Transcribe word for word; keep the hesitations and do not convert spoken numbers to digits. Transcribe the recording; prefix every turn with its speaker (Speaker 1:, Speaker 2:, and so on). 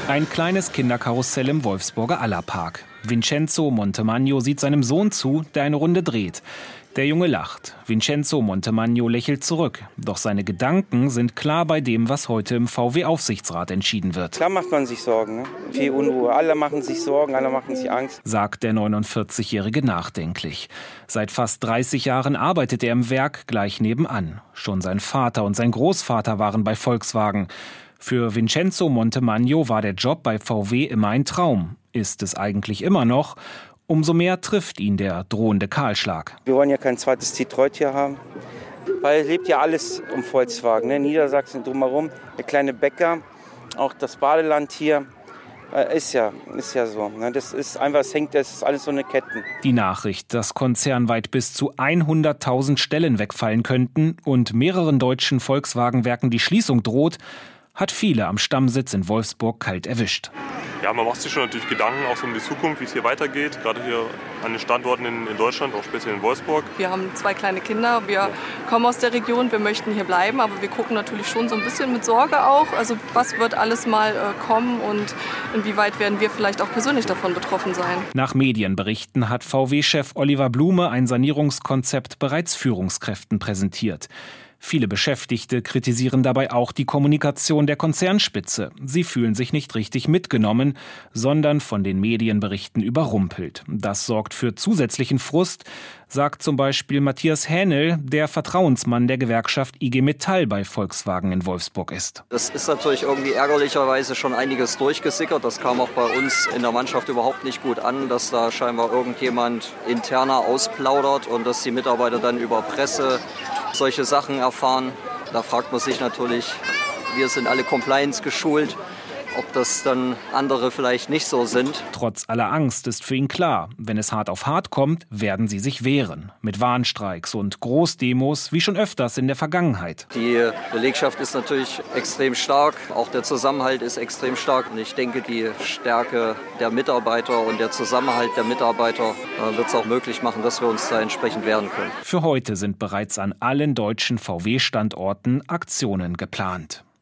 Speaker 1: Ein kleines Kinderkarussell im Wolfsburger Allerpark. Vincenzo Montemagno sieht seinem Sohn zu, der eine Runde dreht. Der Junge lacht. Vincenzo Montemagno lächelt zurück. Doch seine Gedanken sind klar bei dem, was heute im V W-Aufsichtsrat entschieden wird.
Speaker 2: Klar macht man sich Sorgen. Ne? Viel Unruhe. Alle machen sich Sorgen, alle machen sich Angst.
Speaker 1: Sagt der neunundvierzigjährige nachdenklich. Seit fast dreißig Jahren arbeitet er im Werk gleich nebenan. Schon sein Vater und sein Großvater waren bei Volkswagen. Für Vincenzo Montemagno war der Job bei V W immer ein Traum. Ist es eigentlich immer noch? Umso mehr trifft ihn der drohende Kahlschlag.
Speaker 2: Wir wollen ja kein zweites Detroit hier haben, weil es lebt ja alles um Volkswagen. Ne? Niedersachsen drumherum, der kleine Bäcker, auch das Badeland hier, äh, ist ja, ist ja so. Ne? Das ist einfach, es hängt, das ist alles so eine Ketten.
Speaker 1: Die Nachricht, dass konzernweit bis zu hunderttausend Stellen wegfallen könnten und mehreren deutschen Volkswagen-Werken die Schließung droht, hat viele am Stammsitz in Wolfsburg kalt erwischt.
Speaker 3: Ja, man macht sich schon natürlich Gedanken auch so um die Zukunft, wie es hier weitergeht, gerade hier an den Standorten in, in Deutschland, auch speziell in Wolfsburg.
Speaker 4: Wir haben zwei kleine Kinder, wir kommen aus der Region, wir möchten hier bleiben, aber wir gucken natürlich schon so ein bisschen mit Sorge auch, also was wird alles mal äh, kommen und inwieweit werden wir vielleicht auch persönlich davon betroffen sein.
Speaker 1: Nach Medienberichten hat V W-Chef Oliver Blume ein Sanierungskonzept bereits Führungskräften präsentiert. Viele Beschäftigte kritisieren dabei auch die Kommunikation der Konzernspitze. Sie fühlen sich nicht richtig mitgenommen, sondern von den Medienberichten überrumpelt. Das sorgt für zusätzlichen Frust, sagt zum Beispiel Matthias Hähnel, der Vertrauensmann der Gewerkschaft I G Metall bei Volkswagen in Wolfsburg ist.
Speaker 5: Es ist natürlich irgendwie ärgerlicherweise schon einiges durchgesickert. Das kam auch bei uns in der Mannschaft überhaupt nicht gut an, dass da scheinbar irgendjemand interner ausplaudert und dass die Mitarbeiter dann über Presse solche Sachen erfahren. Da fragt man sich natürlich, wir sind alle Compliance geschult, ob das dann andere vielleicht nicht so sind.
Speaker 1: Trotz aller Angst ist für ihn klar, wenn es hart auf hart kommt, werden sie sich wehren. Mit Warnstreiks und Großdemos, wie schon öfters in der Vergangenheit.
Speaker 5: Die Belegschaft ist natürlich extrem stark, auch der Zusammenhalt ist extrem stark. Und ich denke, die Stärke der Mitarbeiter und der Zusammenhalt der Mitarbeiter äh, wird es auch möglich machen, dass wir uns da entsprechend wehren können.
Speaker 1: Für heute sind bereits an allen deutschen V W-Standorten Aktionen geplant.